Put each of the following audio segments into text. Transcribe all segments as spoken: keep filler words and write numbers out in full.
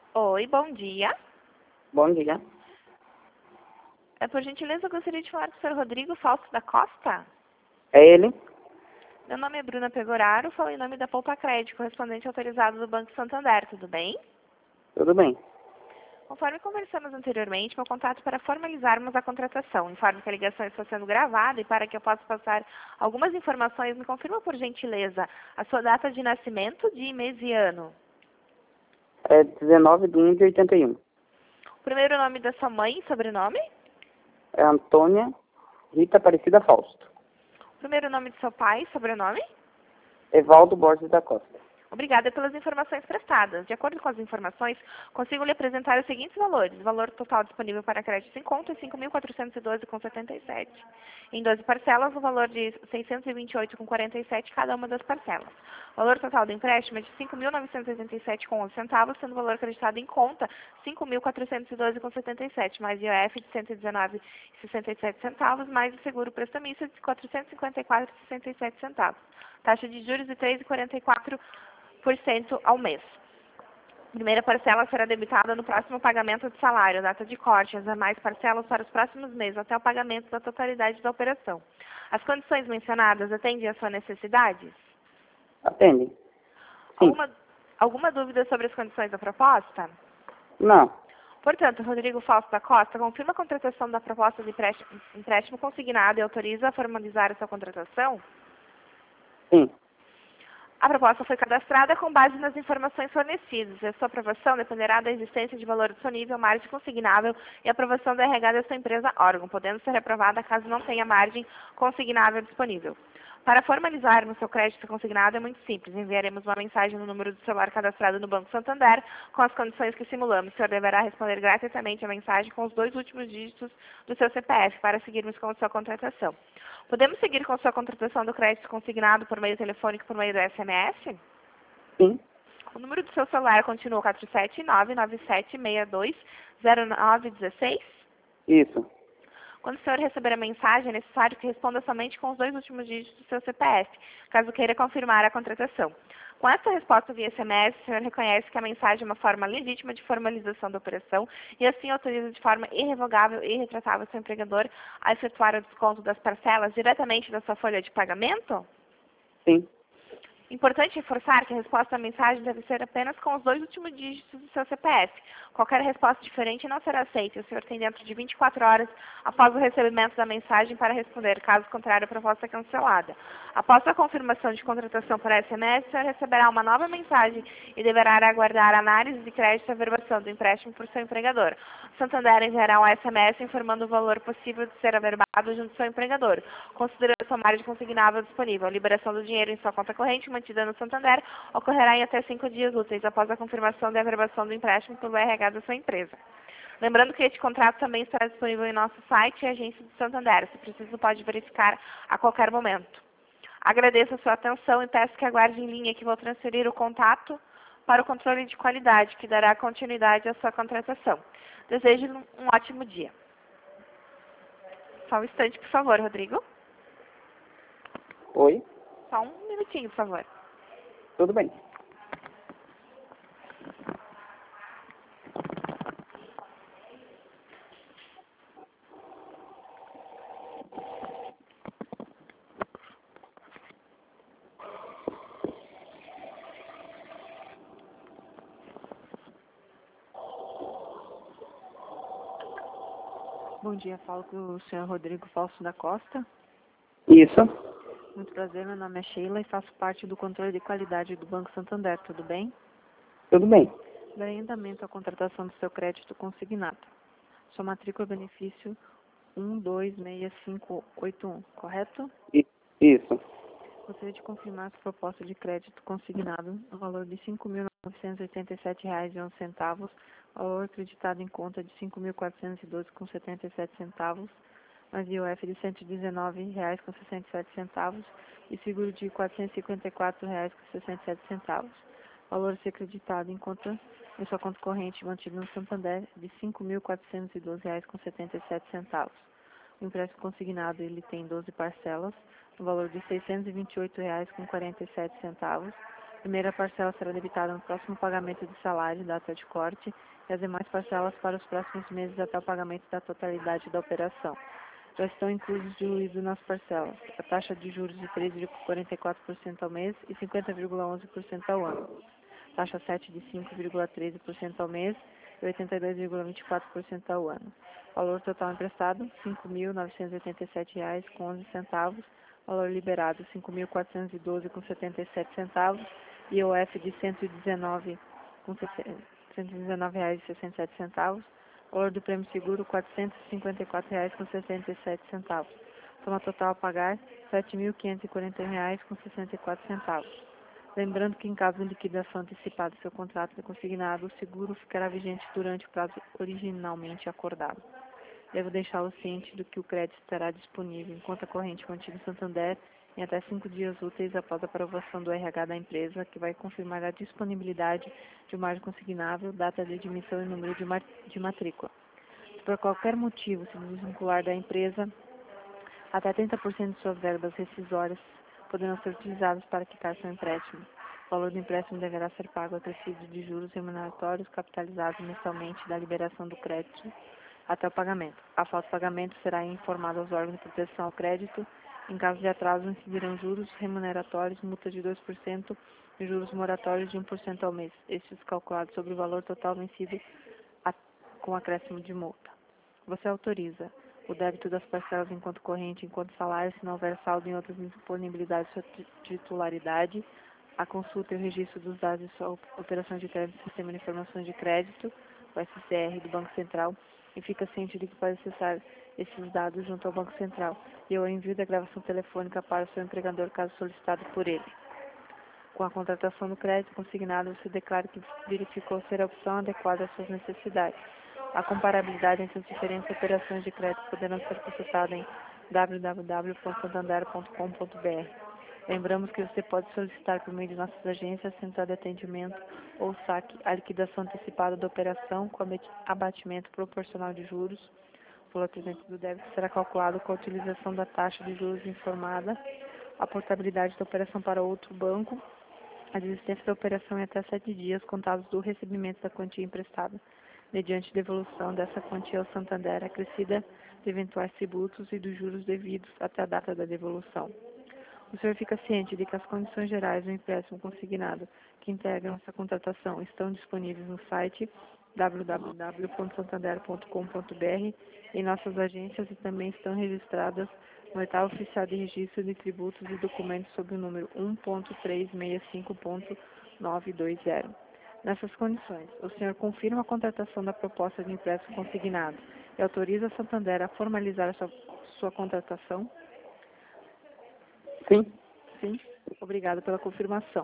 Oi, bom dia. Bom dia. É, por gentileza, eu gostaria de falar com o senhor Rodrigo Fausto da Costa. É ele? Meu nome é Bruna Pegoraro, falo em nome da Poupa Crédito, correspondente autorizado do Banco Santander, tudo bem? Tudo bem. Conforme conversamos anteriormente, meu contato para formalizarmos a contratação. Informo que a ligação está sendo gravada e para que eu possa passar algumas informações, me confirma por gentileza a sua data de nascimento, dia, mês e ano. É dezenove de um de oitenta e um. O primeiro nome da sua mãe e sobrenome? É Antônia Rita Aparecida Fausto. O primeiro nome de seu pai e sobrenome? Evaldo Borges da Costa. Obrigada pelas informações prestadas. De acordo com as informações, consigo lhe apresentar os seguintes valores. O valor total disponível para crédito em conta é cinco mil quatrocentos e doze vírgula setenta e sete. Em doze parcelas, o valor de seiscentos e vinte e oito vírgula quarenta e sete cada uma das parcelas. O valor total do empréstimo é de cinco mil novecentos e oitenta e sete vírgula onze centavos, sendo o valor acreditado em conta cinco mil quatrocentos e doze vírgula setenta e sete, mais I O F de cento e dezenove vírgula sessenta e sete centavos, mais o seguro prestamista de quatrocentos e cinquenta e quatro vírgula sessenta e sete centavos. Taxa de juros de três vírgula quarenta e quatro por cento ao mês. A primeira parcela será debitada no próximo pagamento de salário, data de corte, as demais parcelas para os próximos meses, até o pagamento da totalidade da operação. As condições mencionadas atendem às suas necessidades? Atende? Sim. Alguma, alguma dúvida sobre as condições da proposta? Não. Portanto, Rodrigo Fausto da Costa confirma a contratação da proposta de empréstimo, empréstimo consignado e autoriza a formalizar a sua contratação? Sim. A proposta foi cadastrada com base nas informações fornecidas. A sua aprovação dependerá da existência de valor disponível, margem consignável e aprovação da R H da sua empresa órgão, podendo ser aprovada caso não tenha margem consignável disponível. Para formalizar no seu crédito consignado é muito simples. Enviaremos uma mensagem no número do celular cadastrado no Banco Santander com as condições que simulamos. O senhor deverá responder gratuitamente a mensagem com os dois últimos dígitos do seu C P F para seguirmos com a sua contratação. Podemos seguir com a sua contratação do crédito consignado por meio telefônico, por meio do S M S? Sim. O número do seu celular continua quatro sete nove nove sete seis dois zero nove um seis? Isso. Quando o senhor receber a mensagem, é necessário que responda somente com os dois últimos dígitos do seu C P F, caso queira confirmar a contratação. Com essa resposta via S M S, o senhor reconhece que a mensagem é uma forma legítima de formalização da operação e assim autoriza de forma irrevogável e irretratável seu empregador a efetuar o desconto das parcelas diretamente da sua folha de pagamento? Sim. Importante reforçar que a resposta à mensagem deve ser apenas com os dois últimos dígitos do seu C P F. Qualquer resposta diferente não será aceita e o senhor tem dentro de vinte e quatro horas após o recebimento da mensagem para responder, caso contrário a proposta é cancelada. Após a confirmação de contratação por S M S, o senhor receberá uma nova mensagem e deverá aguardar a análise de crédito e averbação do empréstimo por seu empregador. O Santander enviará um S M S informando o valor possível de ser averbado junto ao seu empregador, considerando a sua margem consignável disponível. A liberação do dinheiro em sua conta corrente mantida no Santander ocorrerá em até cinco dias úteis após a confirmação da averbação do empréstimo pelo R H da sua empresa. Lembrando que este contrato também estará disponível em nosso site e agência do Santander. Se preciso, pode verificar a qualquer momento. Agradeço a sua atenção e peço que aguarde em linha que vou transferir o contato para o controle de qualidade, que dará continuidade à sua contratação. Desejo um ótimo dia. Só um instante, por favor, Rodrigo. Oi? Só um minutinho, por favor. Tudo bem. Bom dia, falo com o senhor Rodrigo Fausto da Costa. Isso. Muito prazer, meu nome é Sheila e faço parte do controle de qualidade do Banco Santander, tudo bem? Tudo bem. Darei andamento à contratação do seu crédito consignado. Sua matrícula é benefício um dois seis cinco oito um, correto? I- Isso. Gostaria de confirmar sua proposta de crédito consignado no valor de cinco mil novecentos e oitenta e sete reais e onze centavos, valor acreditado em conta de cinco mil quatrocentos e doze vírgula setenta e sete centavos, mais I O F de cento e dezenove reais e sessenta e sete centavos e seguro de quatrocentos e cinquenta e quatro reais e sessenta e sete centavos. Valor a ser acreditado em conta em sua conta corrente mantida no Santander de cinco mil quatrocentos e doze reais e setenta e sete centavos. O empréstimo consignado ele tem doze parcelas, no valor de seiscentos e vinte e oito reais e quarenta e sete centavos, A primeira parcela será debitada no próximo pagamento de salário, data de corte, e as demais parcelas para os próximos meses até o pagamento da totalidade da operação. Já estão inclusos diluídos nas parcelas a taxa de juros de três vírgula quarenta e quatro por cento ao mês e cinquenta vírgula onze por cento ao ano, taxa sete de cinco vírgula treze por cento ao mês e oitenta e dois vírgula vinte e quatro por cento ao ano. Valor total emprestado, cinco mil novecentos e oitenta e sete reais com onze centavos. Valor liberado, cinco mil quatrocentos e doze com setenta e sete centavos. I O F de cento e dezenove com cento e dezenove reais e sessenta e sete centavos. Valor do prêmio seguro, quatrocentos e cinquenta e quatro reais com sessenta e sete centavos. Soma total a pagar, sete mil quinhentos e quarenta e um reais com sessenta e quatro centavos. Lembrando que em caso de liquidação antecipada do seu contrato de consignado, o seguro ficará vigente durante o prazo originalmente acordado. Devo deixá-lo ciente do que o crédito estará disponível em conta corrente com o antigo Santander em até cinco dias úteis após a aprovação do R H da empresa, que vai confirmar a disponibilidade de margem consignável, data de admissão e número de, ma de matrícula. Se por qualquer motivo se desvincular da empresa, até trinta por cento de suas verbas rescisórias poderão ser utilizadas para quitar seu empréstimo. O valor do empréstimo deverá ser pago acrescido de juros remuneratórios capitalizados mensalmente da liberação do crédito até o pagamento. A falta de pagamento será informada aos órgãos de proteção ao crédito. Em caso de atraso, incidirão juros remuneratórios, multa de dois por cento e juros moratórios de um por cento ao mês, estes calculados sobre o valor total vencido a, com acréscimo de multa. Você autoriza o débito das parcelas em conta corrente, em conta salário, se não houver saldo em outras disponibilidades de sua titularidade, a consulta e o registro dos dados de sua operação de crédito no Sistema de Informações de Crédito, o S C R do Banco Central, e fica ciente de que pode acessar esses dados junto ao Banco Central e o envio da gravação telefônica para o seu empregador caso solicitado por ele. Com a contratação do crédito consignado, você declara que verificou ser a opção adequada às suas necessidades. A comparabilidade entre as diferentes operações de crédito poderão ser consultada em w w w ponto santander ponto com ponto b r. Lembramos que você pode solicitar por meio de nossas agências, central de atendimento ou saque a liquidação antecipada da operação com abatimento proporcional de juros. O valor presente do débito será calculado com a utilização da taxa de juros informada, a portabilidade da operação para outro banco, a desistência da operação em até sete dias contados do recebimento da quantia emprestada, mediante devolução dessa quantia ao Santander acrescida de eventuais tributos e dos juros devidos até a data da devolução. O senhor fica ciente de que as condições gerais do empréstimo consignado que integram essa contratação estão disponíveis no site w w w ponto santander ponto com ponto b r em nossas agências e também estão registradas no Edital Oficial de Registro de Tributos e Documentos sob o número um ponto trezentos e sessenta e cinco ponto novecentos e vinte. Nessas condições, o senhor confirma a contratação da proposta de empréstimo consignado e autoriza a Santander a formalizar a sua, sua contratação? Sim. Sim. Obrigada pela confirmação.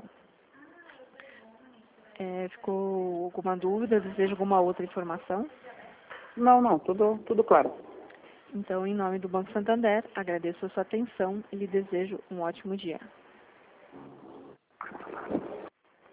É, ficou alguma dúvida? Deseja alguma outra informação? Não, não, tudo, tudo claro. Então, em nome do Banco Santander, agradeço a sua atenção e lhe desejo um ótimo dia.